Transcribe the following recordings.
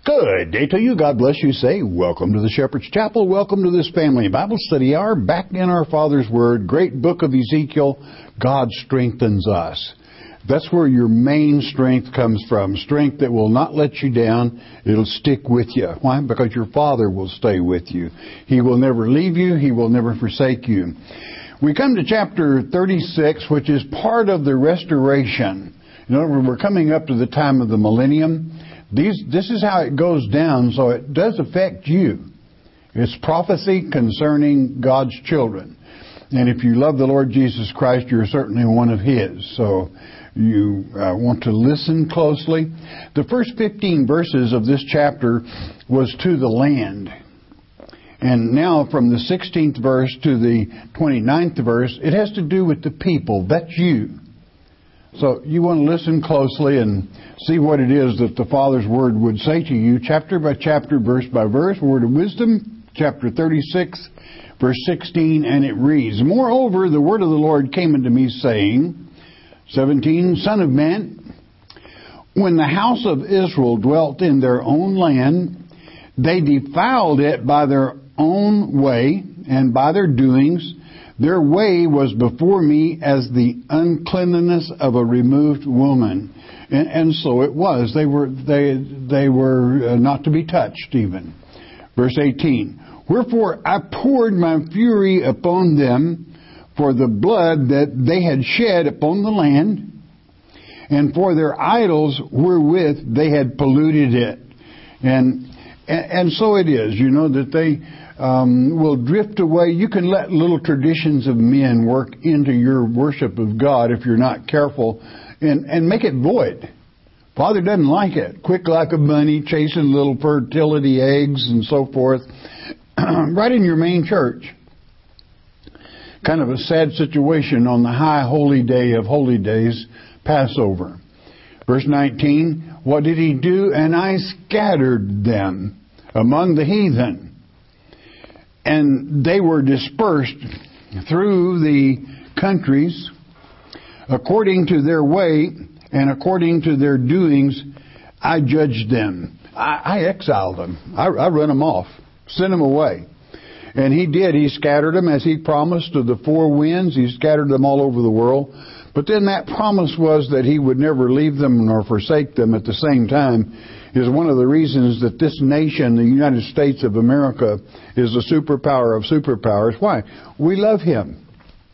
Good day to you. God bless you. Say, welcome to the Shepherd's Chapel. Welcome to this family Bible study hour. Back in our Father's Word, great book of Ezekiel. God strengthens us. That's where your main strength comes from. Strength that will not let you down. It'll stick with you. Why? Because your Father will stay with you. He will never leave you. He will never forsake you. We come to chapter 36, which is part of the restoration. You know, we're coming up to the time of the millennium. This is how it goes down, so it does affect you. It's prophecy concerning God's children. And if you love the Lord Jesus Christ, you're certainly one of His. So you want to listen closely. The first 15 verses of this chapter was to the land. And now from the 16th verse to the 29th verse, it has to do with the people. That's you. So you want to listen closely and see what it is that the Father's Word would say to you, chapter by chapter, verse by verse. Word of Wisdom, chapter 36, verse 16, and it reads, Moreover, the word of the Lord came unto me, saying, 17, Son of man, when the house of Israel dwelt in their own land, they defiled it by their own way and by their doings. Their way was before me as the uncleanness of a removed woman. And so it was. They were not to be touched even. Verse 18. Wherefore I poured my fury upon them for the blood that they had shed upon the land, and for their idols wherewith they had polluted it. And so it is, you know, that they will drift away. You can let little traditions of men work into your worship of God if you're not careful, and make it void. Father doesn't like it. Quick like a bunny, chasing little fertility eggs and so forth. Right in your main church. Kind of a sad situation on the high holy day of holy days, Passover. Verse 19, what did He do? And I scattered them among the heathen. And they were dispersed through the countries according to their way and according to their doings. I judged them. I exiled them. I run them off, sent them away. And He did. He scattered them as He promised to the four winds. He scattered them all over the world. But then that promise was that He would never leave them nor forsake them at the same time. Is one of the reasons that this nation, the United States of America, is the superpower of superpowers. Why? We love Him.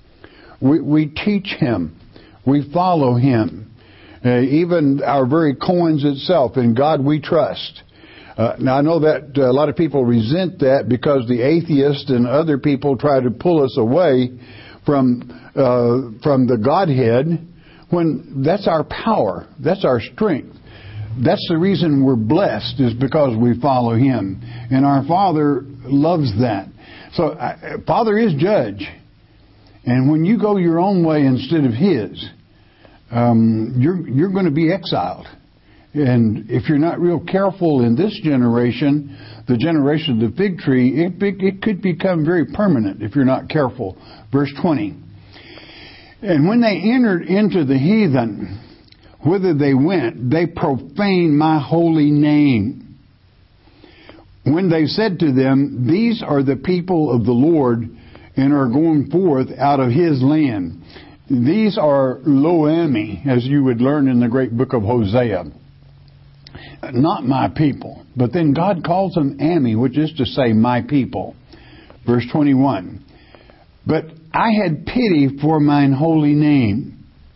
We teach Him. We follow Him. Even our very coins itself, in God we trust. Now I know that a lot of people resent that because the atheists and other people try to pull us away from the Godhead, when that's our power, that's our strength. That's the reason we're blessed, is because we follow Him. And our Father loves that. So, Father is judge. And when you go your own way instead of His, you're going to be exiled. And if you're not real careful in this generation, the generation of the fig tree, it could become very permanent if you're not careful. Verse 20. And when they entered into the heathen, whither they went, they profaned my holy name. When they said to them, These are the people of the Lord, and are going forth out of His land. These are Lo-Ami, as you would learn in the great book of Hosea. Not my people. But then God calls them Ami, which is to say, my people. Verse 21. But I had pity for mine holy name,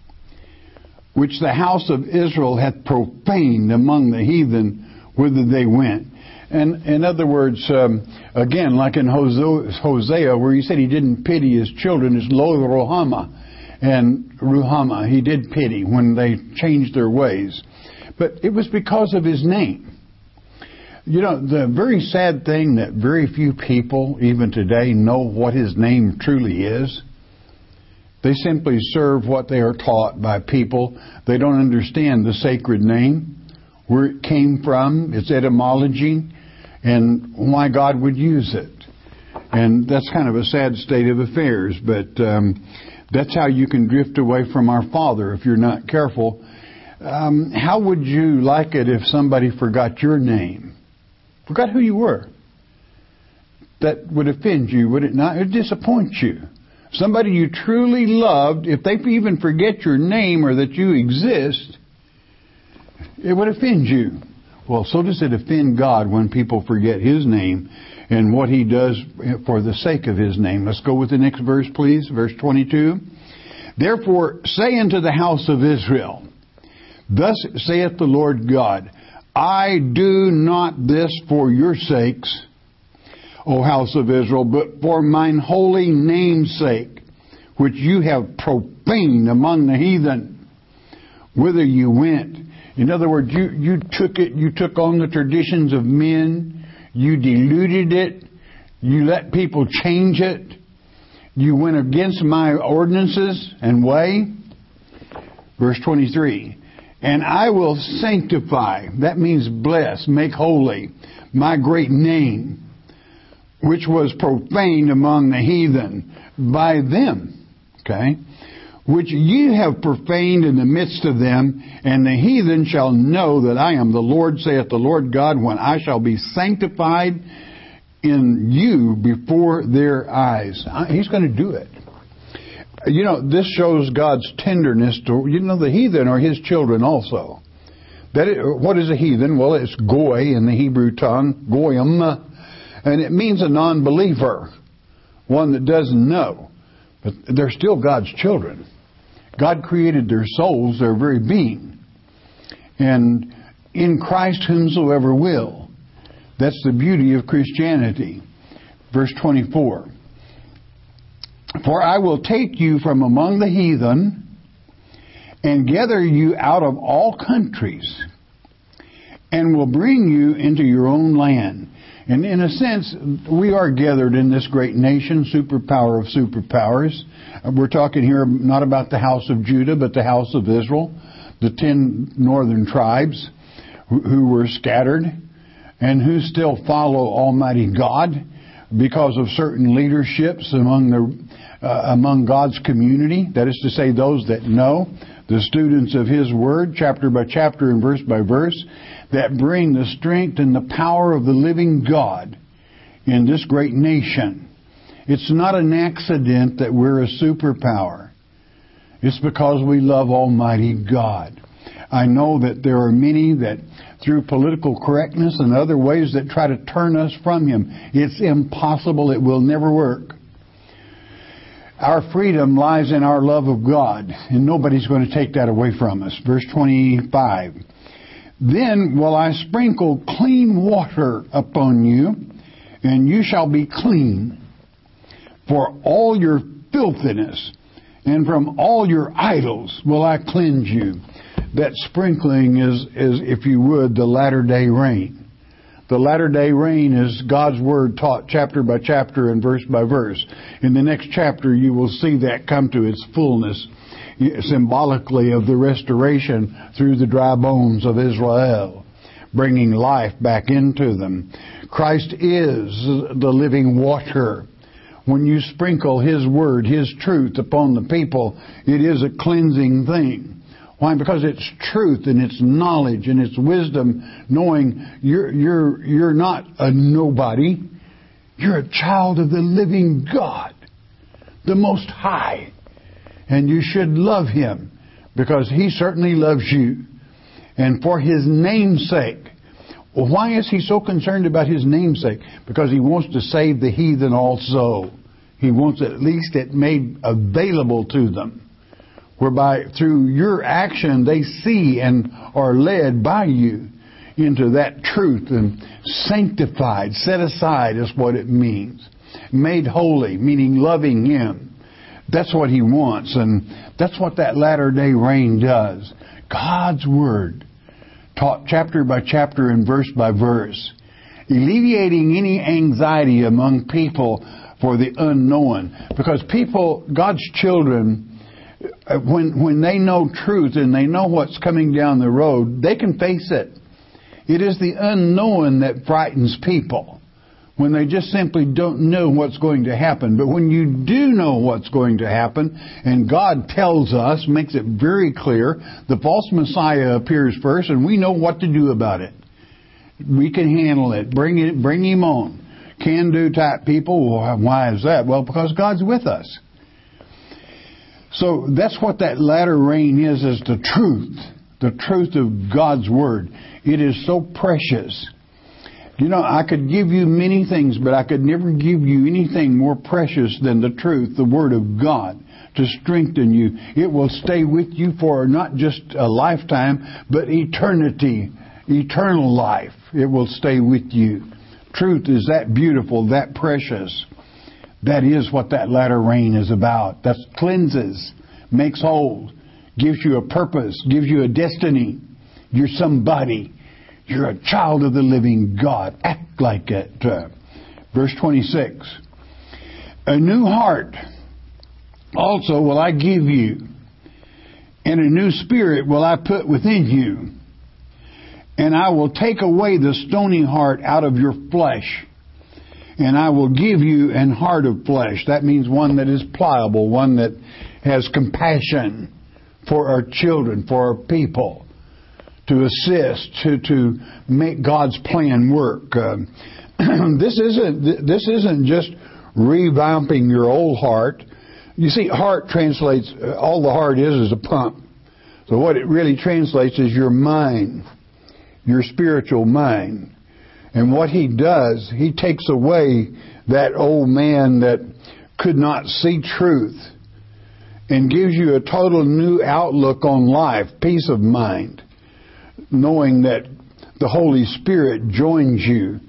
which the house of Israel hath profaned among the heathen whither they went. And in other words, again, like in Hosea, where He said He didn't pity His children, it's Lo Ruhama. And Ruhama, He did pity when they changed their ways. But it was because of His name. You know, the very sad thing that very few people, even today, know what His name truly is. They simply serve what they are taught by people. They don't understand the sacred name, where it came from, its etymology, and why God would use it. And that's kind of a sad state of affairs, but that's how you can drift away from our Father if you're not careful. How would you like it if somebody forgot your name? Forgot who you were. That would offend you, would it not? It would disappoint you. Somebody you truly loved, if they even forget your name or that you exist, it would offend you. Well, so does it offend God when people forget His name and what He does for the sake of His name. Let's go with the next verse, please. Verse 22. Therefore, say unto the house of Israel, thus saith the Lord God, I do not this for your sakes, O house of Israel, but for mine holy name's sake, which you have profaned among the heathen, whither you went. In other words, you took on the traditions of men, you diluted it, you let people change it, you went against my ordinances and way. Verse 23, and I will sanctify, that means bless, make holy, my great name, which was profaned among the heathen by them, okay, which ye have profaned in the midst of them, and the heathen shall know that I am the Lord, saith the Lord God, when I shall be sanctified in you before their eyes. He's going to do it. You know, this shows God's tenderness to, the heathen are His children also. What is a heathen? Well, it's goy in the Hebrew tongue, goyim, and it means a non-believer, one that doesn't know. But they're still God's children. God created their souls, their very being. And in Christ whomsoever will. That's the beauty of Christianity. Verse 24. For I will take you from among the heathen and gather you out of all countries and will bring you into your own land. And in a sense, we are gathered in this great nation, superpower of superpowers. We're talking here not about the house of Judah, but the house of Israel, the 10 northern tribes who were scattered and who still follow Almighty God because of certain leaderships among God's community. That is to say, those that know, the students of His Word, chapter by chapter and verse by verse, that bring the strength and the power of the living God in this great nation. It's not an accident that we're a superpower. It's because we love Almighty God. I know that there are many that, through political correctness and other ways, that try to turn us from Him. It's impossible. It will never work. Our freedom lies in our love of God, and nobody's going to take that away from us. Verse 25. Then will I sprinkle clean water upon you, and you shall be clean. For all your filthiness, and from all your idols will I cleanse you. That sprinkling is, if you would, the latter-day rain. The latter-day rain is God's Word taught chapter by chapter and verse by verse. In the next chapter, you will see that come to its fullness, symbolically of the restoration through the dry bones of Israel, bringing life back into them. Christ is the living water. When you sprinkle His Word, His truth upon the people, it is a cleansing thing. Why? Because it's truth and it's knowledge and it's wisdom, knowing you're not a nobody. You're a child of the living God, the Most High. And you should love Him because He certainly loves you. And for His name's sake. Well, why is He so concerned about His name's sake? Because He wants to save the heathen also. He wants at least it made available to them. Whereby through your action they see and are led by you into that truth and sanctified, set aside is what it means. Made holy, meaning loving Him. That's what He wants, and that's what that latter-day rain does. God's Word, taught chapter by chapter and verse by verse, alleviating any anxiety among people for the unknown. Because people, God's children, when they know truth and they know what's coming down the road, they can face it. It is the unknown that frightens people, when they just simply don't know what's going to happen. But when you do know what's going to happen, and God tells us, makes it very clear, the false Messiah appears first, and we know what to do about it. We can handle it. Bring him on. Can-do type people. Well, why is that? Well, because God's with us. So that's what that latter rain is the truth. The truth of God's Word. It is so precious. You know, I could give you many things, but I could never give you anything more precious than the truth, the Word of God, to strengthen you. It will stay with you for not just a lifetime, but eternity, eternal life. It will stay with you. Truth is that beautiful, that precious. That is what that latter rain is about. That cleanses, makes whole, gives you a purpose, gives you a destiny. You're somebody. You're a child of the living God. Act like it. Verse 26. A new heart also will I give you, and a new spirit will I put within you. And I will take away the stony heart out of your flesh, and I will give you an heart of flesh. That means one that is pliable, one that has compassion for our children, for our people, to assist, to make God's plan work. This isn't just revamping your old heart. You see, heart translates, all the heart is a pump. So what it really translates is your mind, your spiritual mind. And what He does, He takes away that old man that could not see truth and gives you a total new outlook on life, peace of mind, knowing that the Holy Spirit joins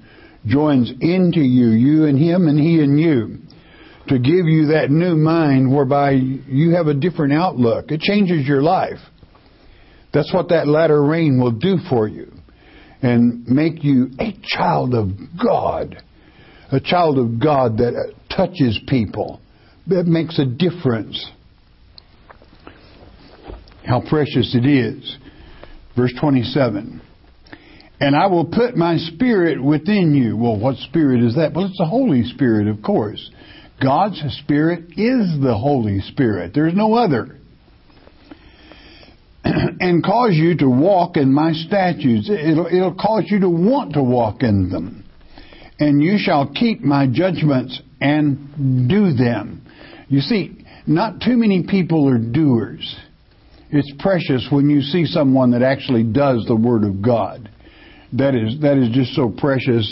into you, you and Him and He and you, to give you that new mind whereby you have a different outlook. It changes your life. That's what that latter rain will do for you, and make you a child of God. A child of God that touches people, that makes a difference. How precious it is. Verse 27. And I will put my spirit within you. Well, what spirit is that? Well, it's the Holy Spirit, of course. God's Spirit is the Holy Spirit. There's no other. And cause you to walk in my statutes. It'll cause you to want to walk in them. And you shall keep my judgments and do them. You see, not too many people are doers. It's precious when you see someone that actually does the Word of God. That is just so precious.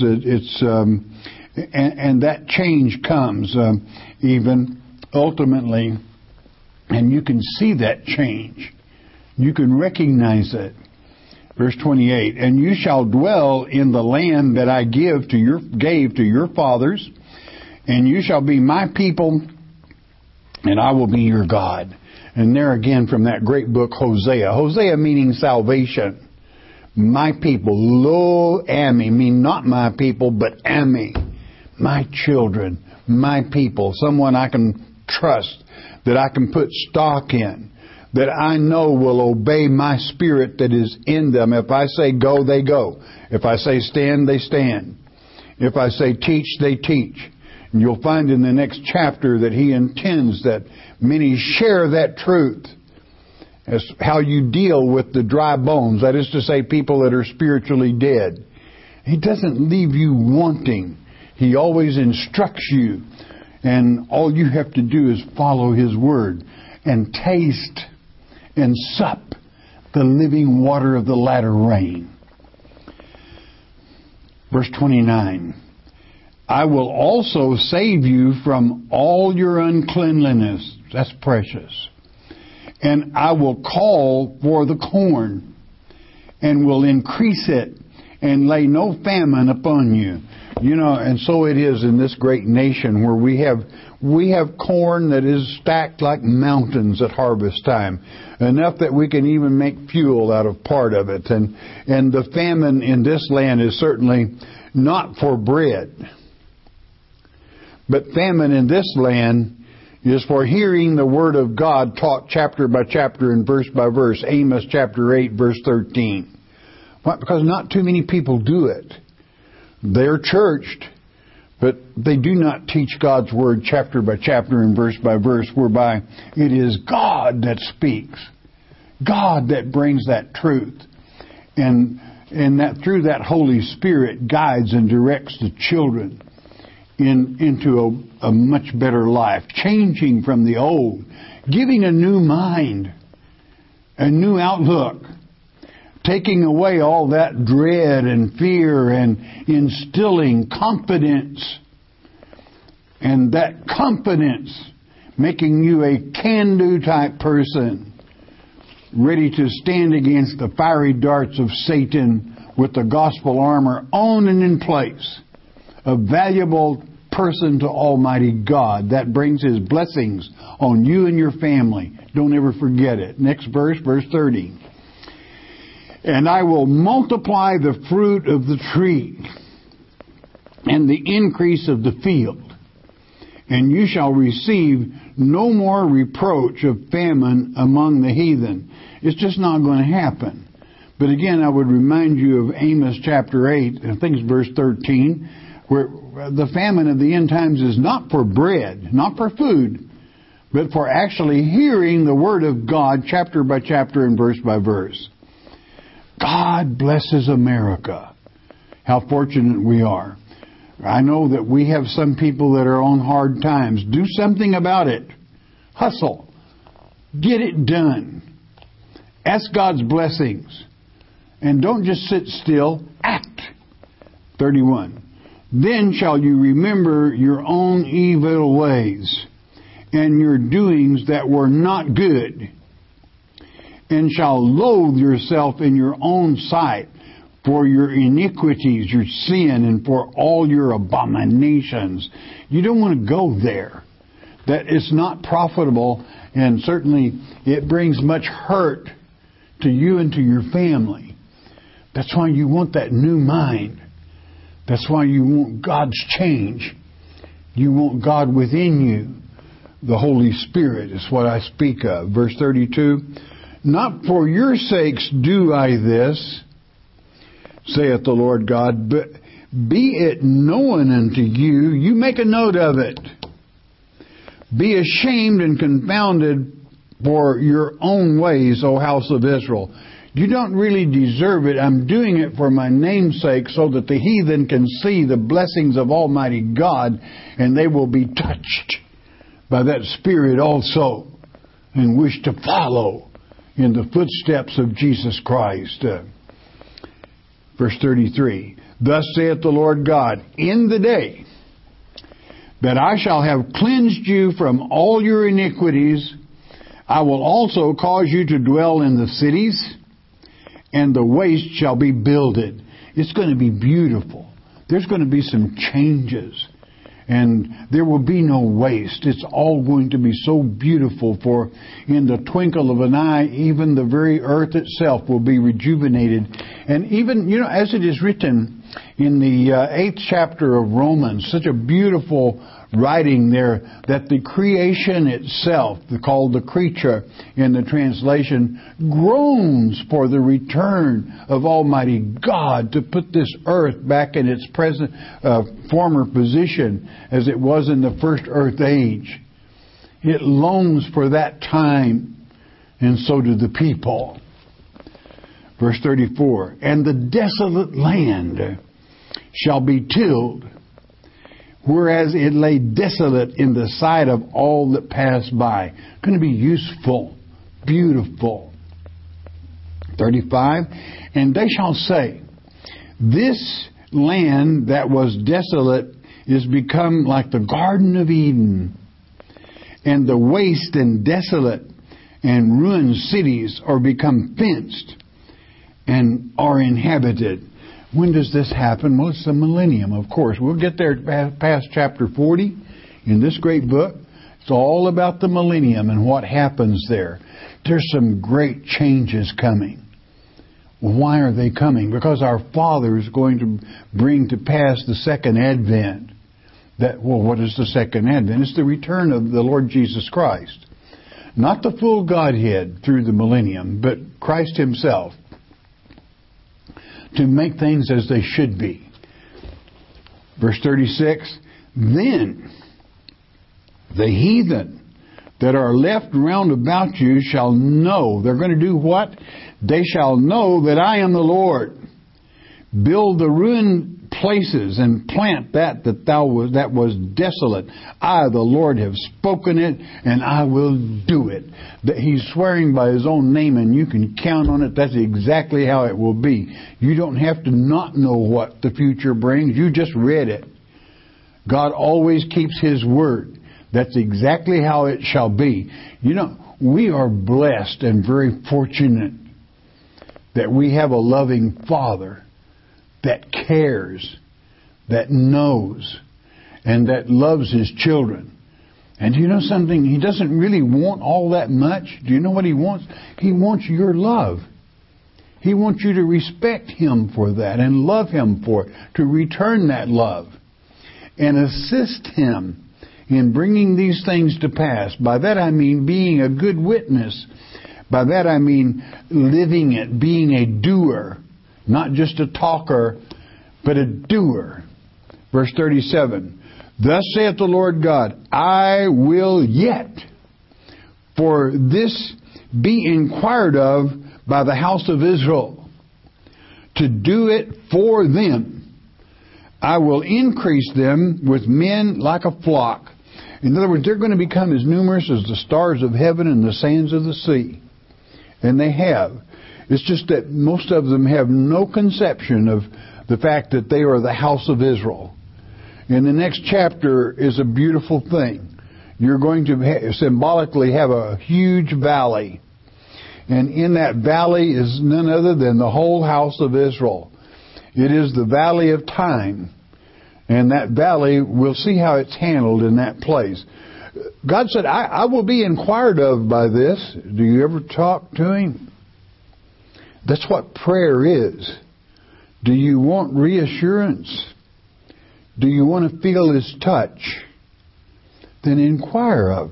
And that change comes even ultimately, and you can see that change. You can recognize it. Verse 28, and you shall dwell in the land that I gave to your fathers, and you shall be my people, and I will be your God. And there again from that great book, Hosea. Hosea meaning salvation. My people, lo ami, mean not my people, but ami. My children, my people. Someone I can trust, that I can put stock in, that I know will obey my spirit that is in them. If I say go, they go. If I say stand, they stand. If I say teach, they teach. And you'll find in the next chapter that He intends that many share that truth as how you deal with the dry bones. That is to say, people that are spiritually dead. He doesn't leave you wanting. He always instructs you. And all you have to do is follow His Word and taste and sup the living water of the latter rain. Verse 29. I will also save you from all your uncleanliness. That's precious. And I will call for the corn and will increase it and lay no famine upon you. You know, and so it is in this great nation where we have corn that is stacked like mountains at harvest time, enough that we can even make fuel out of part of it. And the famine in this land is certainly not for bread, but famine in this land is for hearing the Word of God taught chapter by chapter and verse by verse. Amos chapter 8, verse 13. Why? Because not too many people do it. They're churched, but they do not teach God's Word chapter by chapter and verse by verse, whereby it is God that speaks, God that brings that truth. And and that through that Holy Spirit guides and directs the children into a much better life, changing from the old, giving a new mind, a new outlook, taking away all that dread and fear and instilling confidence. And that confidence making you a can-do type person, ready to stand against the fiery darts of Satan with the gospel armor on and in place. A valuable person to Almighty God that brings His blessings on you and your family. Don't ever forget it. Next verse, verse 30. And I will multiply the fruit of the tree and the increase of the field, and you shall receive no more reproach of famine among the heathen. It's just not going to happen. But again, I would remind you of Amos chapter 8, I think it's verse 13, where the famine of the end times is not for bread, not for food, but for actually hearing the Word of God chapter by chapter and verse by verse. God blesses America. How fortunate we are. I know that we have some people that are on hard times. Do something about it. Hustle. Get it done. Ask God's blessings. And don't just sit still. Act. 31. Then shall you remember your own evil ways and your doings that were not good, and shall loathe yourself in your own sight for your iniquities, your sin, and for all your abominations. You don't want to go there. That it's not profitable, and certainly it brings much hurt to you and to your family. That's why you want that new mind. That's why you want God's change. You want God within you. The Holy Spirit is what I speak of. Verse 32, not for your sakes do I this, saith the Lord God, but be it known unto you, you make a note of it. Be ashamed and confounded for your own ways, O house of Israel. You don't really deserve it. I'm doing it for my name's sake so that the heathen can see the blessings of Almighty God and they will be touched by that Spirit also and wish to follow in the footsteps of Jesus Christ. Verse 33, thus saith the Lord God, in the day that I shall have cleansed you from all your iniquities, I will also cause you to dwell in the cities, and the waste shall be builded. It's going to be beautiful. There's going to be some changes. And there will be no waste. It's all going to be so beautiful, for in the twinkle of an eye, even the very earth itself will be rejuvenated. And even, as it is written in the 8th chapter of Romans, such a beautiful writing there, that the creation itself, called the creature in the translation, groans for the return of Almighty God to put this earth back in its present former position as it was in the first earth age. It longs for that time, and so do the people. Verse 34, and the desolate land shall be tilled, whereas it lay desolate in the sight of all that passed by. Going to be useful, beautiful. 35, and they shall say, this land that was desolate is become like the Garden of Eden, and the waste and desolate and ruined cities are become fenced and are inhabited. When does this happen? Well, it's the millennium, of course. We'll get there past chapter 40 in this great book. It's all about the millennium and what happens there. There's some great changes coming. Why are they coming? Because our Father is going to bring to pass the second advent. What is the second advent? It's the return of the Lord Jesus Christ. Not the full Godhead through the millennium, but Christ Himself, to make things as they should be. Verse 36, then the heathen that are left round about you shall know. They're going to do what? They shall know that I am the Lord. Build the ruined places and plant that was desolate. I, the Lord, have spoken it, and I will do it. That He's swearing by His own name, and you can count on it. That's exactly how it will be. You don't have to not know what the future brings. You just read it. God always keeps His word. That's exactly how it shall be. You know, we are blessed and very fortunate that we have a loving Father that cares, that knows, and that loves His children. And do you know something? He doesn't really want all that much. Do you know what He wants? He wants your love. He wants you to respect Him for that and love Him for it, to return that love and assist Him in bringing these things to pass. By that I mean being a good witness. By that I mean living it, being a doer. Not just a talker, but a doer. Verse 37. Thus saith the Lord God, I will yet for this be inquired of by the house of Israel, to do it for them. I will increase them with men like a flock. In other words, they're going to become as numerous as the stars of heaven and the sands of the sea. And they have. It's just that most of them have no conception of the fact that they are the house of Israel. And the next chapter is a beautiful thing. You're going to symbolically have a huge valley. And in that valley is none other than the whole house of Israel. It is the valley of time. And that valley, we'll see how it's handled in that place. God said, I will be inquired of by this. Do you ever talk to Him? That's what prayer is. Do you want reassurance? Do you want to feel His touch? Then inquire of,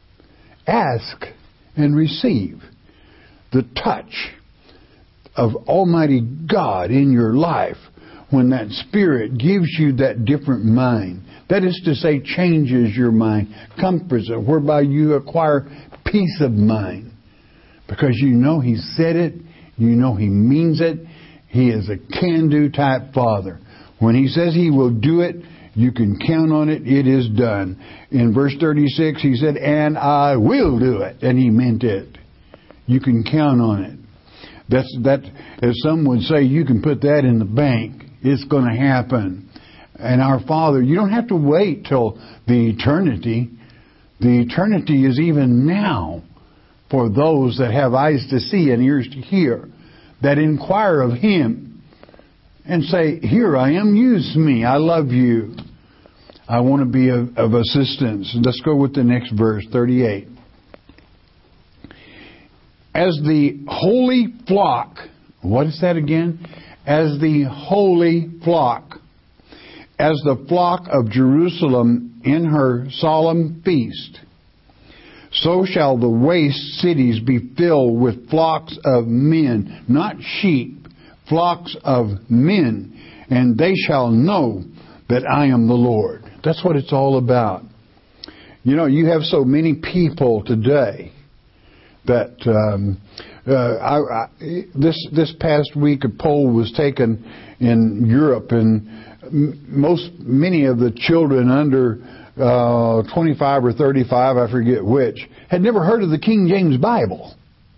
ask, and receive the touch of Almighty God in your life when that Spirit gives you that different mind. That is to say, changes your mind, comforts it, whereby you acquire peace of mind. Because you know He said it, you know He means it. He is a can-do type Father. When He says He will do it, you can count on it. It is done. In verse 36, He said, and I will do it. And He meant it. You can count on it. That, as some would say, you can put that in the bank. It's going to happen. And our Father, you don't have to wait till the eternity. The eternity is even now for those that have eyes to see and ears to hear, that inquire of Him and say, here I am, use me, I love you. I want to be of assistance. Let's go with the next verse, 38. As the holy flock, what is that again? As the holy flock, as the flock of Jerusalem in her solemn feast, so shall the waste cities be filled with flocks of men, not sheep, flocks of men, and they shall know that I am the Lord. That's what it's all about. You know, you have so many people today that this past week a poll was taken in Europe, and many of the children under 25 or 35, I forget which, had never heard of the King James Bible.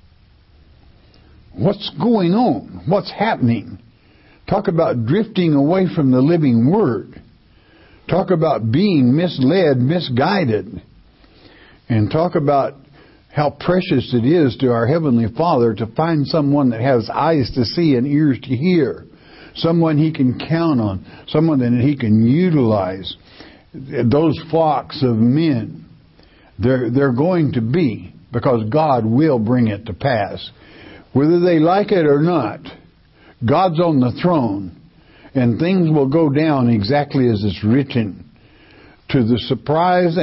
What's going on? What's happening? Talk about drifting away from the living Word. Talk about being misled, misguided. And talk about how precious it is to our Heavenly Father to find someone that has eyes to see and ears to hear. Someone He can count on. Someone that He can utilize. Those flocks of men, they're going to be, because God will bring it to pass. Whether they like it or not, God's on the throne, and things will go down exactly as it's written, to the surprise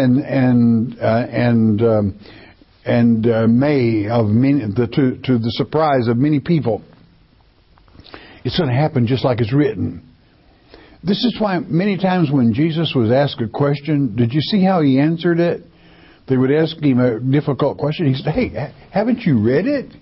to the surprise of many people. It's going to happen just like it's written. This is why many times when Jesus was asked a question, did you see how He answered it? They would ask Him a difficult question. He said, hey, haven't you read it?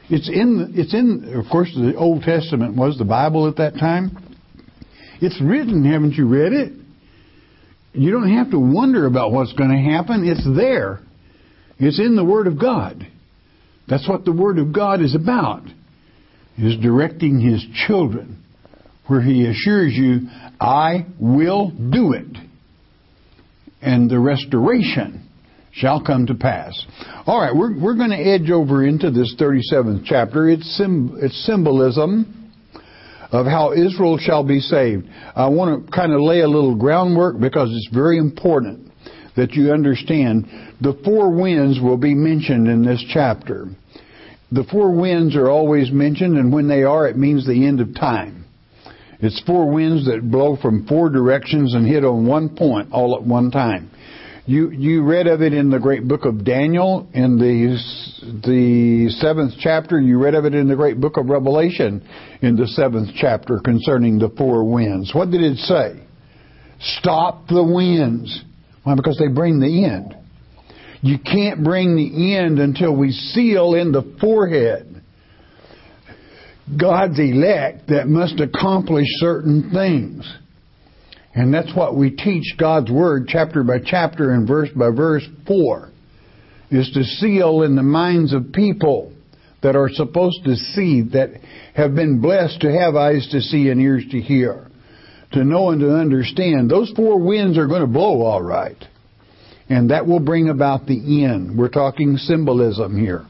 It's in, of course, the Old Testament was the Bible at that time. It's written. Haven't you read it? You don't have to wonder about what's going to happen. It's there. It's in the Word of God. That's what the Word of God is about. Is directing His children, where He assures you, I will do it. And the restoration shall come to pass. All right, we're going to edge over into this 37th chapter. It's symbolism of how Israel shall be saved. I want to kind of lay a little groundwork because it's very important that you understand the four winds will be mentioned in this chapter. The four winds are always mentioned, and when they are, it means the end of time. It's four winds that blow from four directions and hit on one point all at one time. You read of it in the great book of Daniel in the 7th chapter. You read of it in the great book of Revelation in the 7th chapter concerning the four winds. What did it say? Stop the winds. Why? Because they bring the end. You can't bring the end until we seal in the forehead God's elect that must accomplish certain things. And that's what we teach God's Word chapter by chapter and verse by verse for, is to seal in the minds of people that are supposed to see, that have been blessed to have eyes to see and ears to hear, to know and to understand. Those four winds are going to blow all right. And that will bring about the end. We're talking symbolism here.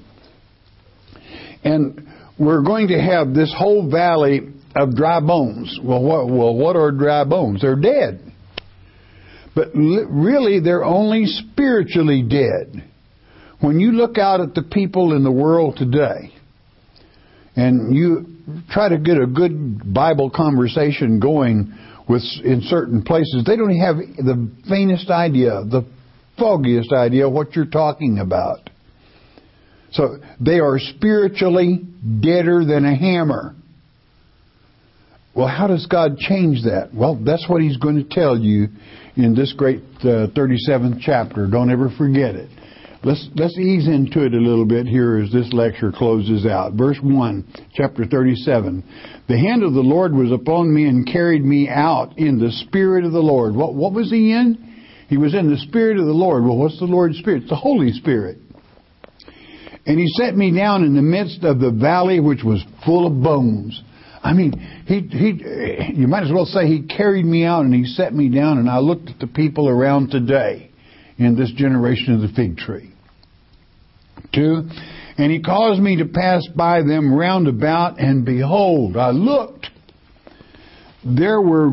And we're going to have this whole valley of dry bones. Well, what are dry bones? They're dead. But really, they're only spiritually dead. When you look out at the people in the world today, and you try to get a good Bible conversation going in certain places, they don't have the faintest idea, the foggiest idea what you're talking about. So they are spiritually deader than a hammer. Well, how does God change that? Well, that's what He's going to tell you in this great 37th chapter. Don't ever forget it. Let's ease into it a little bit here as this lecture closes out. Verse 1, chapter 37. The hand of the Lord was upon me and carried me out in the Spirit of the Lord. What was He in? He was in the Spirit of the Lord. Well, what's the Lord's Spirit? It's the Holy Spirit. And He set me down in the midst of the valley which was full of bones. I mean, you might as well say He carried me out and He set me down, and I looked at the people around today in this generation of the fig tree. 2, and He caused me to pass by them round about, and behold, I looked. There were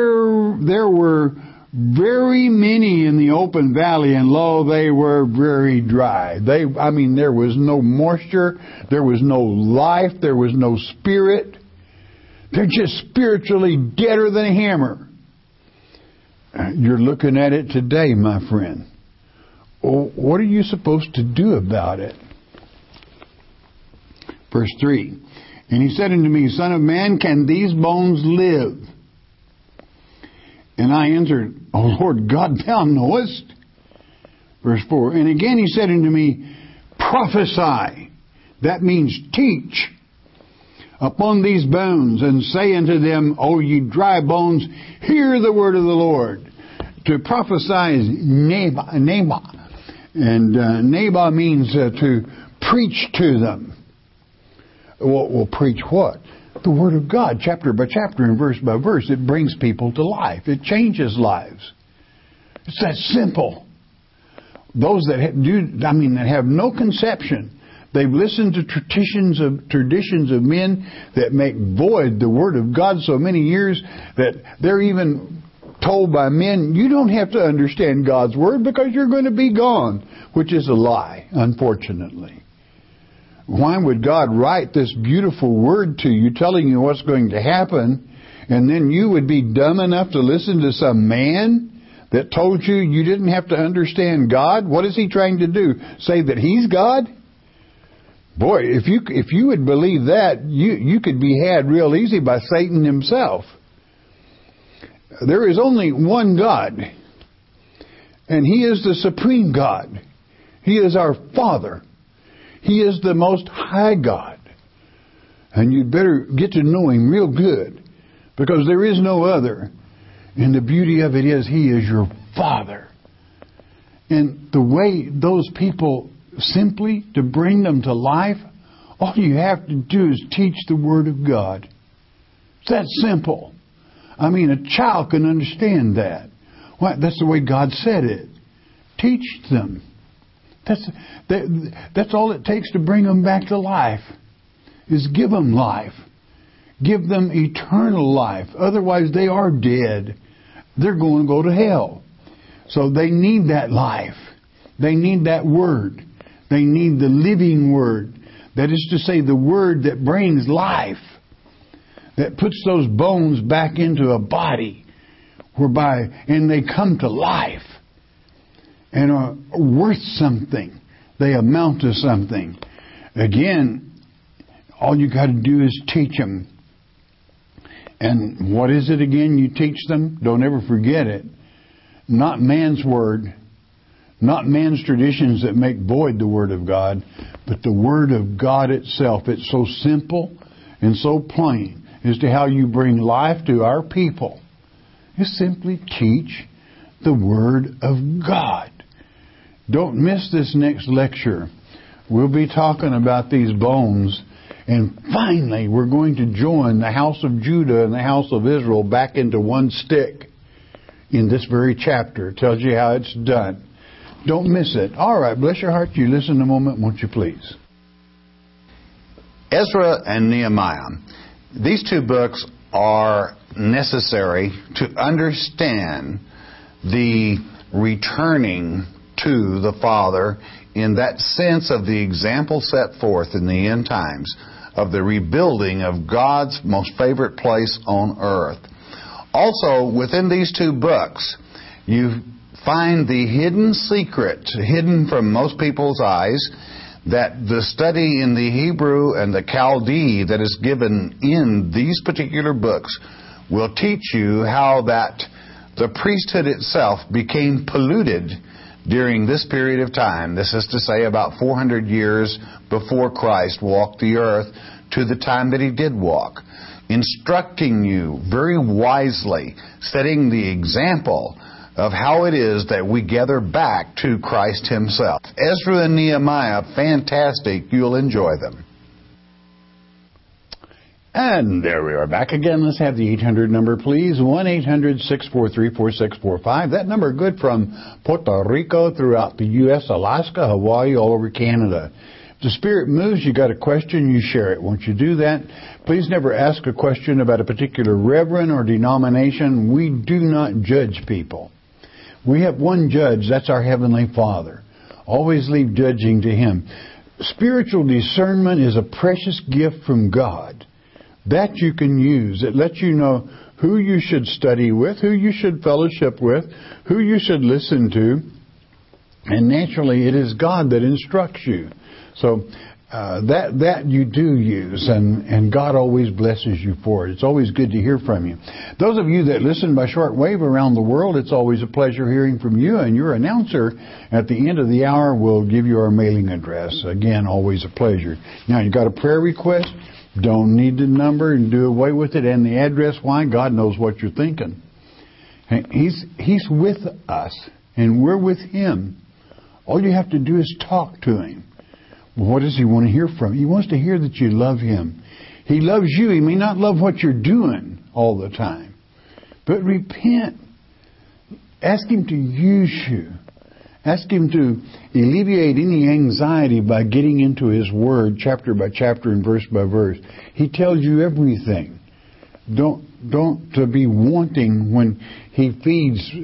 very many in the open valley, and lo, they were very dry. There was no moisture, there was no life, there was no spirit. They're just spiritually deader than a hammer. You're looking at it today, my friend. What are you supposed to do about it? Verse 3, and He said unto me, Son of man, can these bones live? And I answered, O Lord God, Thou knowest. Verse 4, and again He said unto me, Prophesy. That means teach upon these bones, and say unto them, O ye dry bones, hear the word of the Lord. To prophesy is neba. And neba means to preach to them. Well, preach what? The Word of God, chapter by chapter and verse by verse. It brings people to life. It changes lives. It's that simple. Those that have no conception. They've listened to traditions of men that make void the Word of God so many years that they're even told by men, you don't have to understand God's Word because you're going to be gone, which is a lie, unfortunately. Why would God write this beautiful Word to you telling you what's going to happen, and then you would be dumb enough to listen to some man that told you you didn't have to understand God? What is he trying to do? Say that he's God? Boy, if you would believe that, you could be had real easy by Satan himself. There is only one God, and He is the supreme God. He is our Father. He is the Most High God. And you'd better get to know Him real good, because there is no other. And the beauty of it is He is your Father. And the way those people, simply to bring them to life, all you have to do is teach the Word of God. It's that simple. I mean, a child can understand that. Why? That's the way God said it. Teach them. That's all it takes to bring them back to life, is give them life. Give them eternal life. Otherwise, they are dead. They're going to go to hell. So they need that life. They need that Word. They need the living Word. That is to say, the Word that brings life, that puts those bones back into a body, and they come to life and are worth something. They amount to something. Again, all you got to do is teach them. And what is it again you teach them? Don't ever forget it. Not man's word, not man's traditions that make void the Word of God, but the Word of God itself. It's so simple and so plain as to how you bring life to our people. You simply teach the Word of God. Don't miss this next lecture. We'll be talking about these bones. And finally, we're going to join the house of Judah and the house of Israel back into one stick in this very chapter. It tells you how it's done. Don't miss it. All right, bless your heart. You listen a moment, won't you please? Ezra and Nehemiah. These two books are necessary to understand the returning to the Father in that sense of the example set forth in the end times of the rebuilding of God's most favorite place on earth. Also, within these two books, you find the hidden secret, hidden from most people's eyes, that the study in the Hebrew and the Chaldee that is given in these particular books will teach you how that the priesthood itself became polluted during this period of time. This is to say about 400 years before Christ walked the earth to the time that He did walk, instructing you very wisely, setting the example of how it is that we gather back to Christ Himself. Ezra and Nehemiah, fantastic. You'll enjoy them. And there we are back again. Let's have the 800 number, please. 1-800-643-4645. That number good from Puerto Rico throughout the U.S., Alaska, Hawaii, all over Canada. If the Spirit moves, you got a question, you share it. Once you do that, please never ask a question about a particular reverend or denomination. We do not judge people. We have one judge, that's our Heavenly Father. Always leave judging to Him. Spiritual discernment is a precious gift from God that you can use. It lets you know who you should study with, who you should fellowship with, who you should listen to. And naturally, it is God that instructs you. So that you do use, and God always blesses you for it. It's always good to hear from you. Those of you that listen by shortwave around the world, it's always a pleasure hearing from you, and your announcer at the end of the hour will give you our mailing address. Again, always a pleasure. Now, you got a prayer request? Don't need the number and do away with it and the address. Why? God knows what you're thinking. He's with us, and we're with Him. All you have to do is talk to Him. What does He want to hear from you? He wants to hear that you love Him. He loves you. He may not love what you're doing all the time. But repent. Ask Him to use you. Ask Him to alleviate any anxiety by getting into His Word, chapter by chapter and verse by verse. He tells you everything. Don't be wanting when He feeds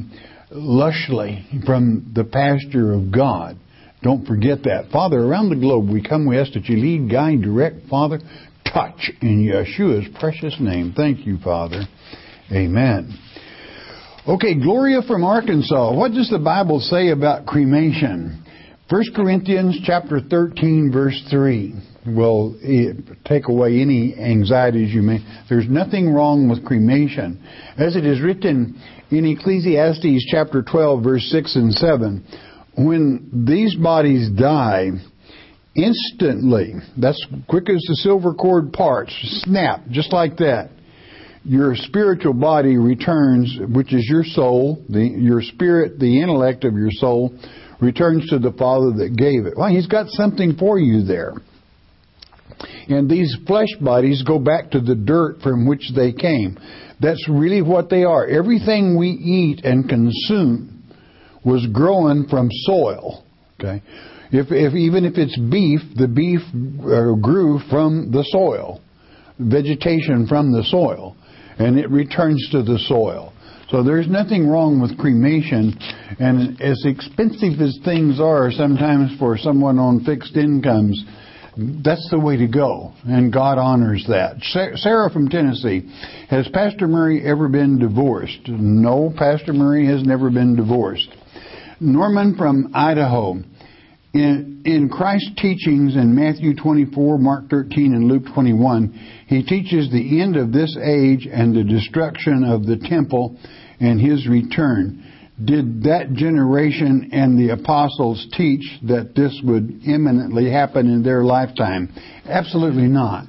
lushly from the pasture of God. Don't forget that. Father, around the globe we come, we ask that you lead, guide, direct, Father, touch in Yeshua's precious name. Thank you, Father. Amen. Okay, Gloria from Arkansas. What does the Bible say about cremation? 1 Corinthians chapter 13, verse 3 will take away any anxieties you may. There's nothing wrong with cremation. As it is written in Ecclesiastes chapter 12, verse 6 and 7, when these bodies die, Instantly, that's quick as the silver cord parts, snap, just like that. Your spiritual body returns, which is your soul, your spirit, the intellect of your soul, returns to the Father that gave it. Well, He's got something for you there. And these flesh bodies go back to the dirt from which they came. That's really what they are. Everything we eat and consume was growing from soil. Okay, even if it's beef, the beef grew from the soil, vegetation from the soil, and it returns to the soil. So there's nothing wrong with cremation, and as expensive as things are sometimes for someone on fixed incomes, that's the way to go, and God honors that. Sarah from Tennessee, has Pastor Murray ever been divorced? No, Pastor Murray has never been divorced. Norman from Idaho, in Christ's teachings in Matthew 24, Mark 13, and Luke 21, He teaches the end of this age and the destruction of the temple and His return. Did that generation and the apostles teach that this would imminently happen in their lifetime? Absolutely not.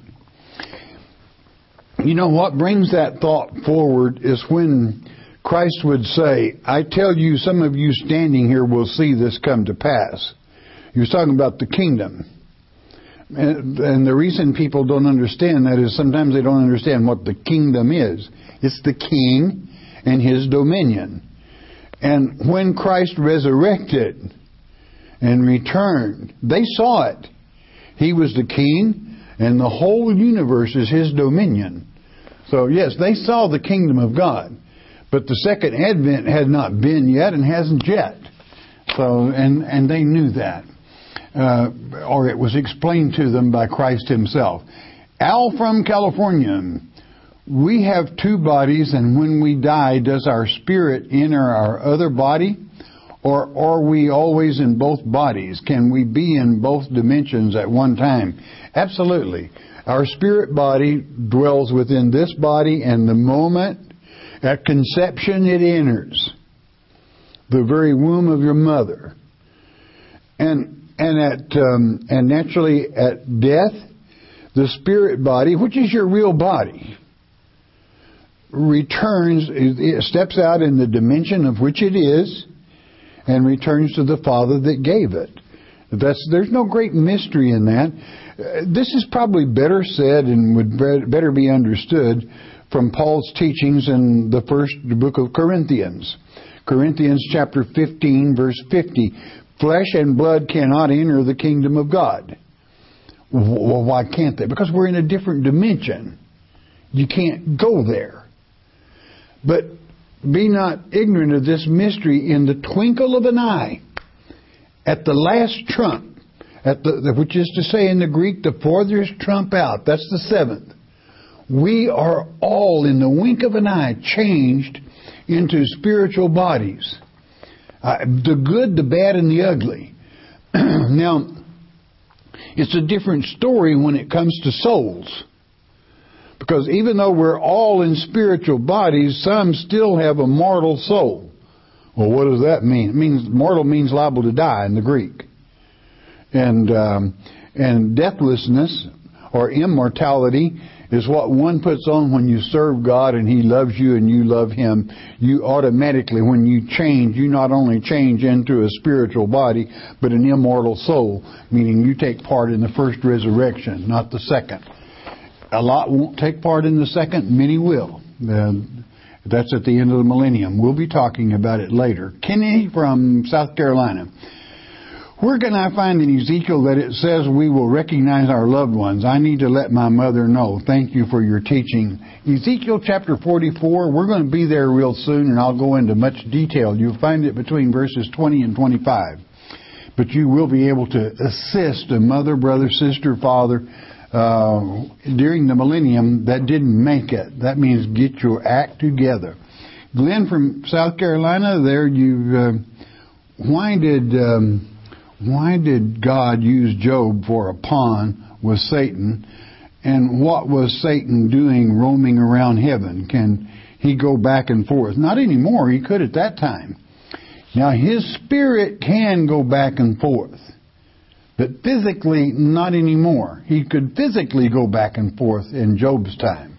You know, what brings that thought forward is when Christ would say, I tell you, some of you standing here will see this come to pass. He was talking about the kingdom. And the reason people don't understand that is sometimes they don't understand what the kingdom is. It's the king and his dominion. And when Christ resurrected and returned, they saw it. He was the king, and the whole universe is His dominion. So yes, they saw the kingdom of God. But the second advent had not been yet and hasn't yet. So, and they knew that. Or it was explained to them by Christ Himself. Al from California. We have two bodies, and when we die, does our spirit enter our other body? Or are we always in both bodies? Can we be in both dimensions at one time? Absolutely. Our spirit body dwells within this body, and the moment at conception it enters the very womb of your mother. And naturally at death, the spirit body, which is your real body, returns, it steps out in the dimension of which it is and returns to the Father that gave it. There's no great mystery in that. This is probably better said and would better be understood from Paul's teachings in the first book of Corinthians. Corinthians chapter 15, verse 50. Flesh and blood cannot enter the kingdom of God. Well, why can't they? Because we're in a different dimension. You can't go there. But be not ignorant of this mystery. In the twinkle of an eye, at the last trump, which is to say in the Greek, the farthest trump out, that's the seventh, we are all in the wink of an eye changed into spiritual bodies. The good, the bad, and the ugly. Now, it's a different story when it comes to souls. Because even though we're all in spiritual bodies, some still have a mortal soul. Well, what does that mean? It means mortal means liable to die in the Greek. And deathlessness or immortality is what one puts on when you serve God and He loves you and you love Him. You automatically, when you change, you not only change into a spiritual body, but an immortal soul, meaning you take part in the first resurrection, not the second. A lot won't take part in the second, many will. That's at the end of the millennium. We'll be talking about it later. Kenny from South Carolina. Where can I find in Ezekiel that it says we will recognize our loved ones? I need to let my mother know. Thank you for your teaching. Ezekiel chapter 44, we're going to be there real soon, and I'll go into much detail. You'll find it between verses 20 and 25. But you will be able to assist a mother, brother, sister, father, during the millennium that didn't make it. That means get your act together. Glenn from South Carolina, there why did God use Job for a pawn with Satan? And what was Satan doing roaming around heaven? Can he go back and forth? Not anymore. He could at that time. Now his spirit can go back and forth. But physically, not anymore. He could physically go back and forth in Job's time.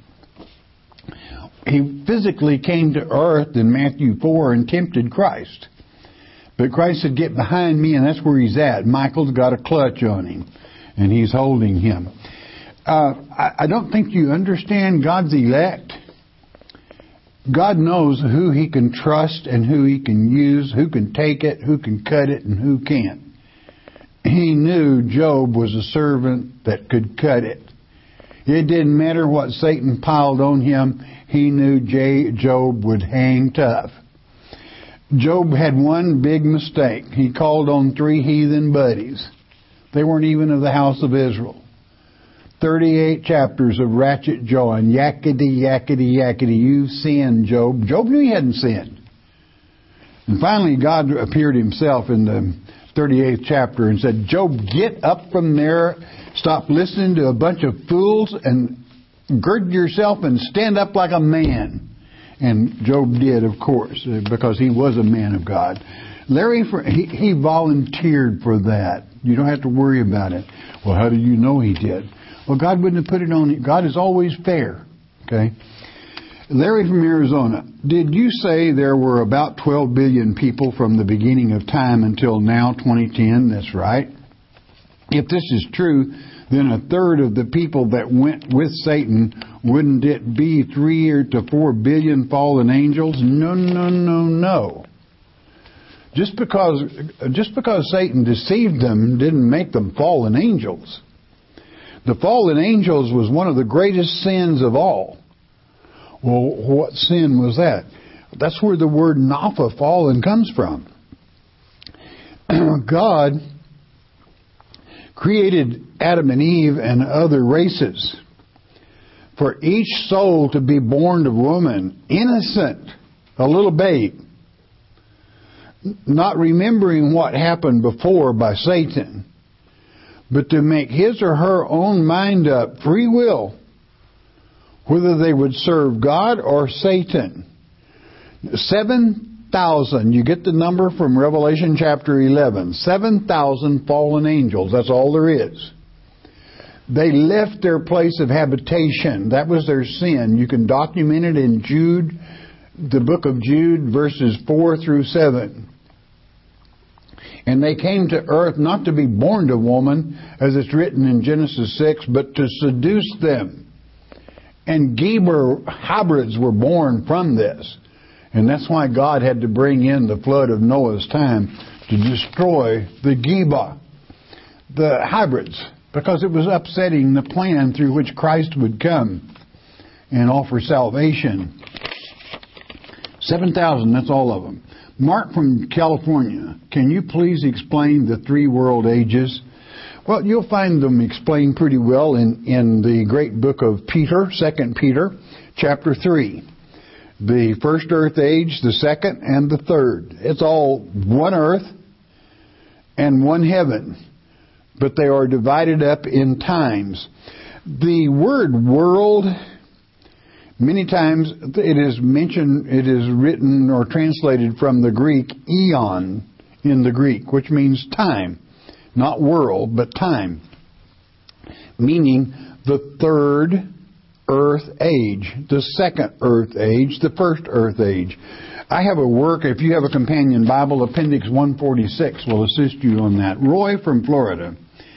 He physically came to earth in Matthew 4 and tempted Christ. But Christ said, get behind me, and that's where he's at. Michael's got a clutch on him, and he's holding him. I don't think you understand God's elect. God knows who he can trust and who he can use, who can take it, who can cut it, and who can't. He knew Job was a servant that could cut it. It didn't matter what Satan piled on him. He knew Job would hang tough. Job had one big mistake. He called on 3 heathen buddies. They weren't even of the house of Israel. 38 chapters of ratchet jawing. Yakety, yakety, yakety. You've sinned, Job. Job knew he hadn't sinned. And finally, God appeared himself in the 38th chapter and said, Job, get up from there. Stop listening to a bunch of fools and gird yourself and stand up like a man. And Job did, of course, because he was a man of God. Larry, he volunteered for that. You don't have to worry about it. Well, how do you know he did? Well, God wouldn't have put it on. God is always fair. Okay. Larry from Arizona, did you say there were about 12 billion people from the beginning of time until now, 2010? That's right. If this is true, then a third of the people that went with Satan, wouldn't it be 3 to 4 billion fallen angels? No, no, no, no. Just because Satan deceived them didn't make them fallen angels. The fallen angels was one of the greatest sins of all. Well, what sin was that? That's where the word napha, fallen, comes from. God created Adam and Eve and other races for each soul to be born of woman, innocent, a little babe, not remembering what happened before by Satan, but to make his or her own mind up, free will, whether they would serve God or Satan. 7,000, you get the number from Revelation chapter 11, 7,000 fallen angels, that's all there is. They left their place of habitation. That was their sin. You can document it in Jude, the book of Jude, verses 4 through 7. And they came to earth not to be born to woman, as it's written in Genesis 6, but to seduce them. And Geber hybrids were born from this. And that's why God had to bring in the flood of Noah's time to destroy the Geber, the hybrids, because it was upsetting the plan through which Christ would come and offer salvation. 7,000, that's all of them. Mark from California, can you please explain the 3 world ages? Well, you'll find them explained pretty well in the great book of Peter, 2 Peter, chapter 3. The first earth age, the second, and the third. It's all one earth and one heaven, but they are divided up in times. The word world, many times it is mentioned, it is written or translated from the Greek eon in the Greek, which means time. Not world, but time. Meaning the third earth age, the second earth age, the first earth age. I have a work, if you have a companion Bible, Appendix 146 will assist you on that. Roy from Florida.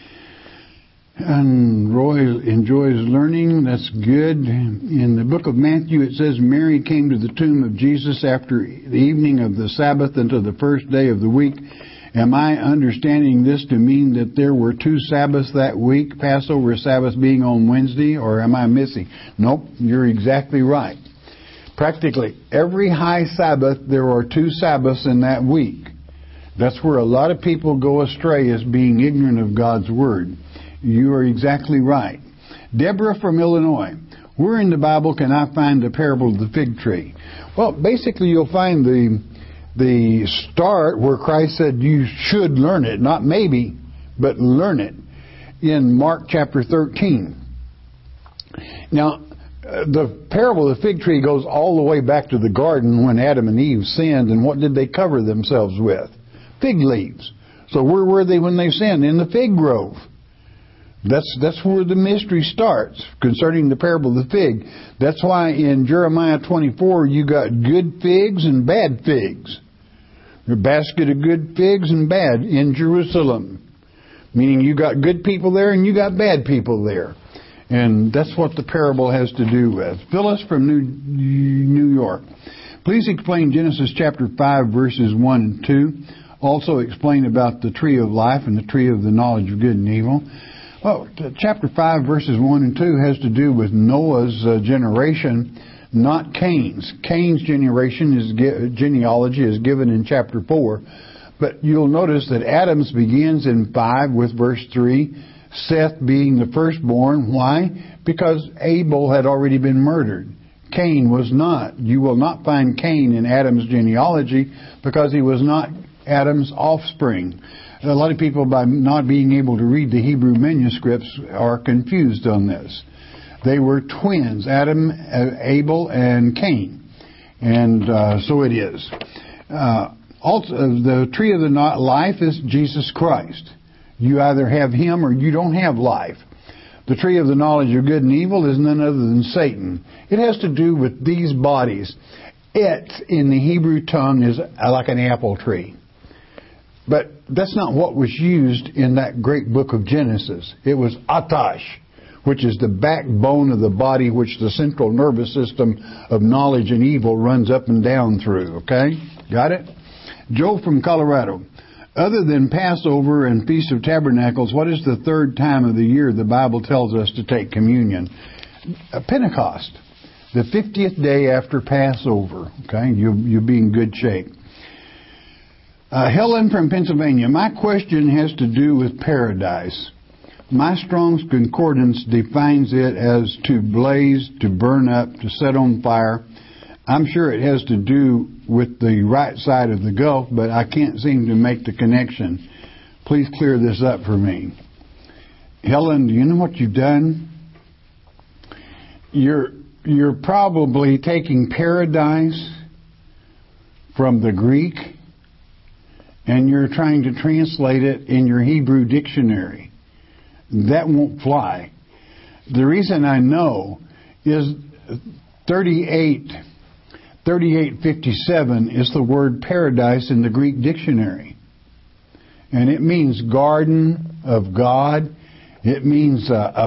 And Roy enjoys learning. That's good. In the book of Matthew it says Mary came to the tomb of Jesus after the evening of the Sabbath until the first day of the week. Am I understanding this to mean that there were 2 Sabbaths that week, Passover Sabbath being on Wednesday, or am I missing? Nope, you're exactly right. Practically every high Sabbath, there are 2 Sabbaths in that week. That's where a lot of people go astray, as being ignorant of God's Word. You are exactly right. Deborah from Illinois, where in the Bible can I find the parable of the fig tree? Well, basically you'll find the start where Christ said you should learn it, not maybe, but learn it, in Mark chapter 13. Now, the parable of the fig tree goes all the way back to the garden when Adam and Eve sinned, and what did they cover themselves with? Fig leaves. So where were they when they sinned? In the fig grove. That's where the mystery starts concerning the parable of the fig. That's why in Jeremiah 24 you got good figs and bad figs. A basket of good figs and bad in Jerusalem. Meaning you got good people there and you got bad people there. And that's what the parable has to do with. Phyllis from New York. Please explain Genesis chapter 5 verses 1 and 2. Also explain about the tree of life and the tree of the knowledge of good and evil. Well, chapter 5 verses 1 and 2 has to do with Noah's generation, not Cain's. Cain's genealogy is given in chapter 4. But you'll notice that Adam's begins in 5 with verse 3, Seth being the firstborn. Why? Because Abel had already been murdered. Cain was not. You will not find Cain in Adam's genealogy because he was not Adam's offspring. A lot of people, by not being able to read the Hebrew manuscripts, are confused on this. They were twins, Adam, Abel, and Cain. And so it is. Also, the tree of the life is Jesus Christ. You either have Him or you don't have life. The tree of the knowledge of good and evil is none other than Satan. It has to do with these bodies. It, in the Hebrew tongue, is like an apple tree. But that's not what was used in that great book of Genesis. It was Atash, which is the backbone of the body, which the central nervous system of knowledge and evil runs up and down through. Okay? Got it? Joe from Colorado. Other than Passover and Feast of Tabernacles, what is the third time of the year the Bible tells us to take communion? Pentecost. The 50th day after Passover. Okay? You'll be in good shape. Helen from Pennsylvania. My question has to do with paradise. My Strong's Concordance defines it as to blaze, to burn up, to set on fire. I'm sure it has to do with the right side of the Gulf, but I can't seem to make the connection. Please clear this up for me. Helen, do you know what you've done? You're probably taking paradise from the Greek, and you're trying to translate it in your Hebrew dictionary. That won't fly. The reason I know is 3857 is the word paradise in the Greek dictionary. And it means garden of God. It means a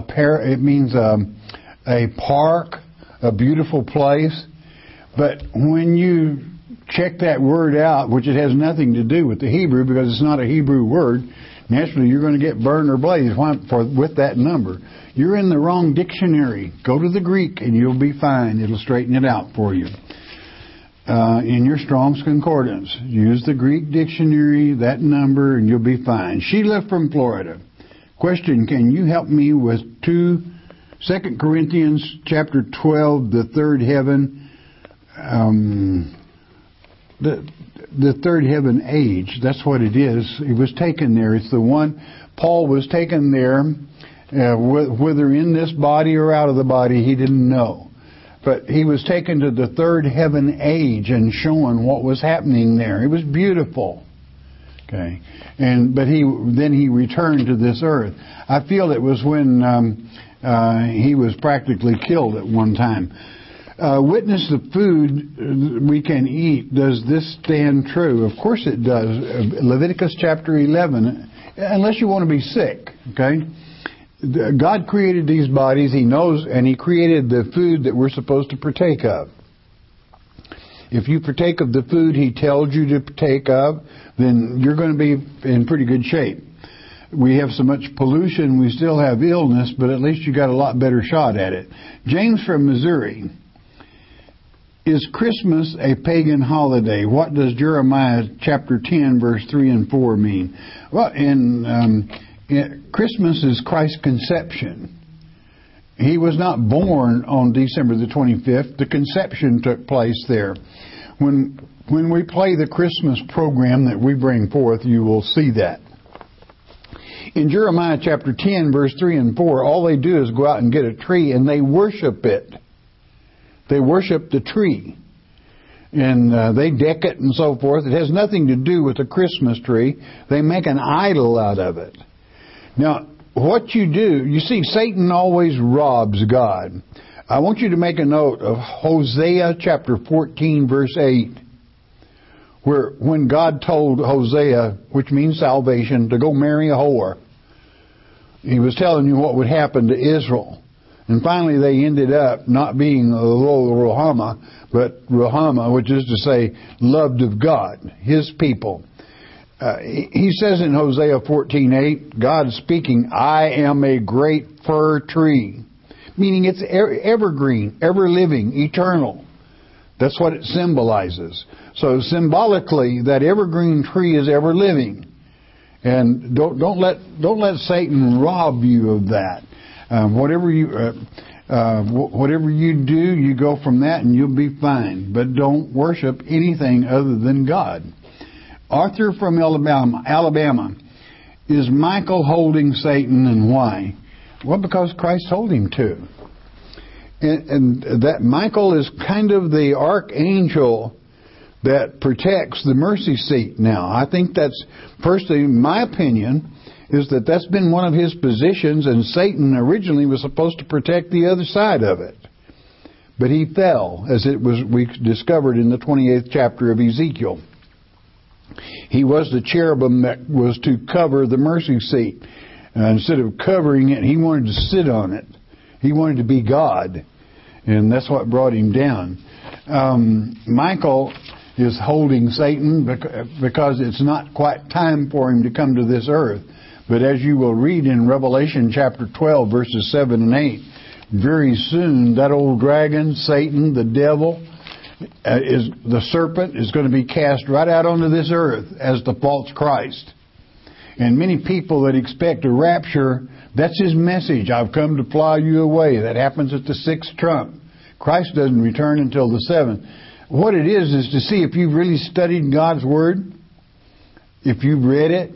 park, a beautiful place. But when you check that word out, which it has nothing to do with the Hebrew because it's not a Hebrew word, naturally you're going to get burn or blaze with that number. You're in the wrong dictionary. Go to the Greek and you'll be fine. It'll straighten it out for you. In your Strong's Concordance, use the Greek dictionary, that number, and you'll be fine. Sheila from Florida. Question, can you help me with 2 Corinthians chapter 12, the third heaven, the third heaven age? That's what it is. It was taken there. It's the one, Paul was taken there, whether in this body or out of the body, he didn't know. But he was taken to the third heaven age and shown what was happening there. It was beautiful. Okay, but he returned to this earth. I feel it was when he was practically killed at one time. Witness the food we can eat. Does this stand true? Of course it does. Leviticus chapter 11. Unless you want to be sick. Okay. God created these bodies, He knows, and He created the food that we're supposed to partake of. If you partake of the food He tells you to partake of, then you're going to be in pretty good shape. We have so much pollution, we still have illness, but at least you got a lot better shot at it. James from Missouri. Is Christmas a pagan holiday? What does Jeremiah chapter 10, verse 3 and 4 mean? Well, Christmas is Christ's conception. He was not born on December the 25th. The conception took place there. When we play the Christmas program that we bring forth, you will see that. In Jeremiah chapter 10, verse 3 and 4, all they do is go out and get a tree and they worship it. They worship the tree. and they deck it and so forth. It has nothing to do with the Christmas tree. They make an idol out of it. Now, what you do, you see, Satan always robs God. I want you to make a note of Hosea chapter 14, verse 8, where when God told Hosea, which means salvation, to go marry a whore, He was telling you what would happen to Israel. And finally they ended up not being Ruhamah, but Ruhamah, which is to say, loved of God, His people. He says in Hosea 14:8, God speaking, I am a great fir tree. Meaning it's evergreen, ever-living, eternal. That's what it symbolizes. So symbolically, that evergreen tree is ever-living. And don't let Satan rob you of that. Whatever you do, you go from that and you'll be fine. But don't worship anything other than God. Arthur from Alabama. Is Michael holding Satan, and why? Well, because Christ told him to. And that Michael is kind of the archangel that protects the mercy seat now. I think that's, personally, my opinion, is that that's been one of his positions, and Satan originally was supposed to protect the other side of it. But he fell, as we discovered in the 28th chapter of Ezekiel. He was the cherubim that was to cover the mercy seat. Instead of covering it, he wanted to sit on it. He wanted to be God. And that's what brought him down. Michael is holding Satan because it's not quite time for him to come to this earth. But as you will read in Revelation chapter 12, verses 7 and 8, very soon that old dragon, Satan, the devil, the serpent, is going to be cast right out onto this earth as the false Christ. And many people that expect a rapture, that's his message. I've come to fly you away. That happens at the sixth trump. Christ doesn't return until the seventh. What it is to see if you've really studied God's Word, if you've read it.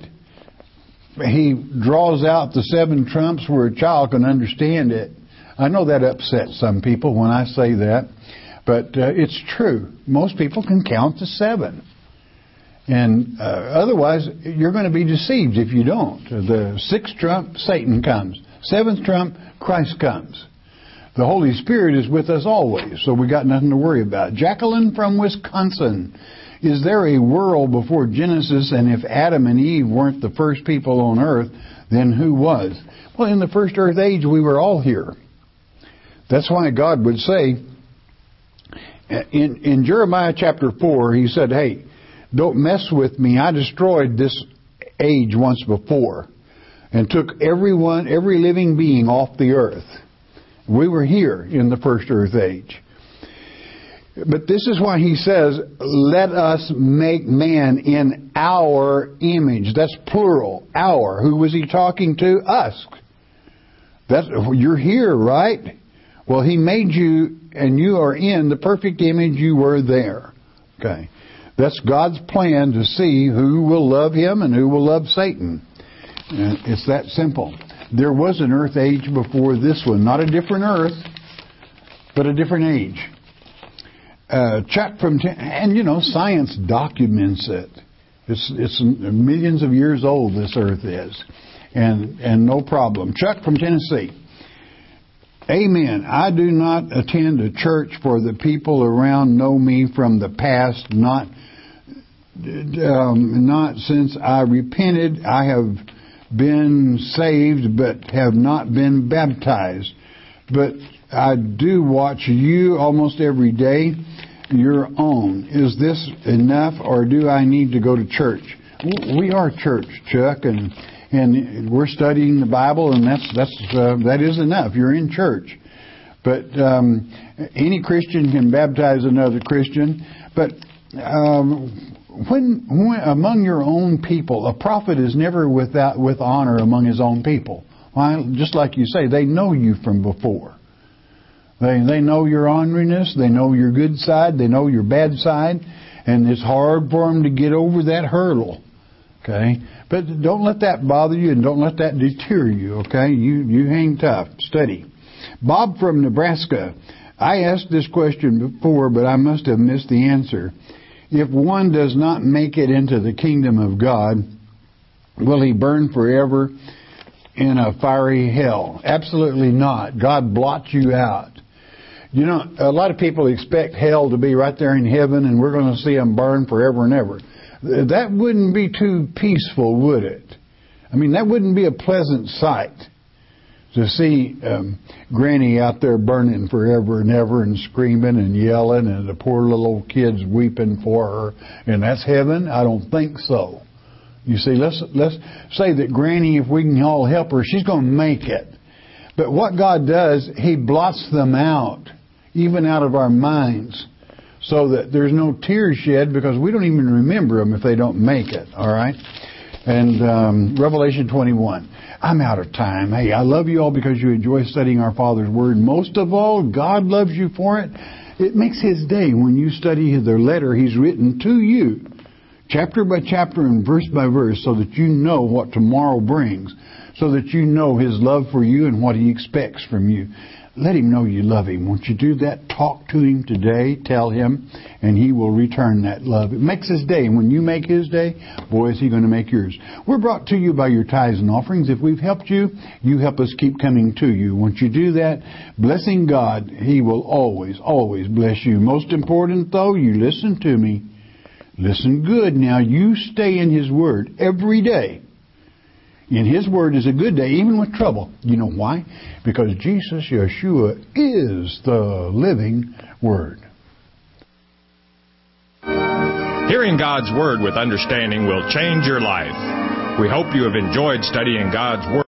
He draws out the seven trumps where a child can understand it. I know that upsets some people when I say that, but it's true. Most people can count to seven. And otherwise, you're going to be deceived if you don't. The sixth trump, Satan comes. Seventh trump, Christ comes. The Holy Spirit is with us always, so we got nothing to worry about. Jacqueline from Wisconsin. Is there a world before Genesis, and if Adam and Eve weren't the first people on earth, then who was? Well, in the first earth age, we were all here. That's why God would say, in Jeremiah chapter 4, He said, hey, don't mess with me. I destroyed this age once before and took every living being off the earth. We were here in the first earth age. But this is why He says, let us make man in our image. That's plural, our. Who was He talking to? Us. You're here, right? Well, He made you, and you are in the perfect image you were there. Okay. That's God's plan to see who will love Him and who will love Satan. And it's that simple. There was an earth age before this one. Not a different earth, but a different age. Chuck from, and you know, science documents it. It's millions of years old, this earth is. And no problem. Chuck from Tennessee. Amen. I do not attend a church for the people around know me from the past, not since I repented. I have been saved, but have not been baptized. But I do watch you almost every day, your own. Is this enough, or do I need to go to church? We are church, Chuck, and we're studying the Bible, and that is enough. You're in church. But any Christian can baptize another Christian. But when among your own people, a prophet is never with honor among his own people. Why? Just like you say, they know you from before. They know your orneriness, they know your good side, they know your bad side, and it's hard for them to get over that hurdle. Okay? But don't let that bother you, and don't let that deter you. Okay? You hang tough. Study. Bob from Nebraska. I asked this question before, but I must have missed the answer. If one does not make it into the kingdom of God, will he burn forever in a fiery hell? Absolutely not. God blots you out. You know, a lot of people expect hell to be right there in heaven and we're going to see them burn forever and ever. That wouldn't be too peaceful, would it? I mean, that wouldn't be a pleasant sight to see Granny out there burning forever and ever and screaming and yelling and the poor little old kids weeping for her. And that's heaven? I don't think so. You see, let's say that Granny, if we can all help her, she's going to make it. But what God does, He blots them out, even out of our minds, so that there's no tears shed because we don't even remember them if they don't make it. All right? And Revelation 21. I'm out of time. Hey, I love you all because you enjoy studying our Father's Word. Most of all, God loves you for it. It makes His day when you study the letter He's written to you, chapter by chapter and verse by verse, so that you know what tomorrow brings, so that you know His love for you and what He expects from you. Let Him know you love Him. Won't you do that? Talk to Him today. Tell Him, and He will return that love. It makes His day. And when you make His day, boy, is He going to make yours. We're brought to you by your tithes and offerings. If we've helped you, you help us keep coming to you. Once you do that, blessing God, He will always, always bless you. Most important, though, you listen to me. Listen good. Now, you stay in His Word every day. In His Word is a good day, even with trouble. You know why? Because Jesus, Yeshua, is the living Word. Hearing God's Word with understanding will change your life. We hope you have enjoyed studying God's Word.